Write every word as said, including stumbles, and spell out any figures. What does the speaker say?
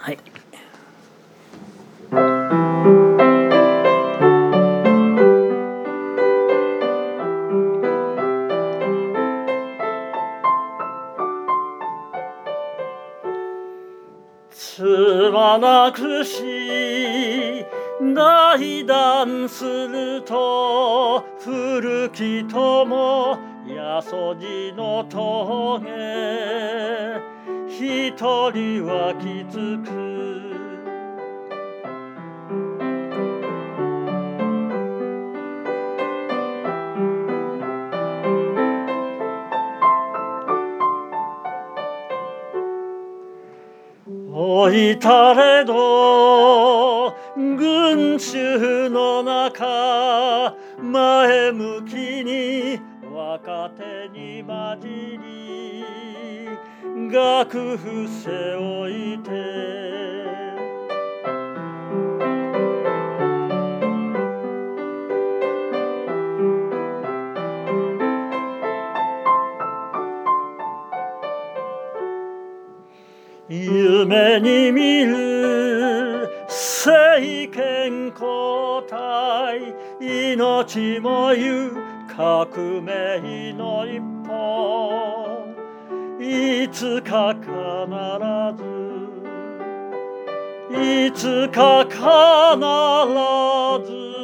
はい。つまなくし内談すると古き友やそじの棘一人は気づく老いたれど群衆の中前向きに若手に混じり楽譜背負いて夢に見る政権交代命もゆ革命の一歩いつか必ずいつか必ず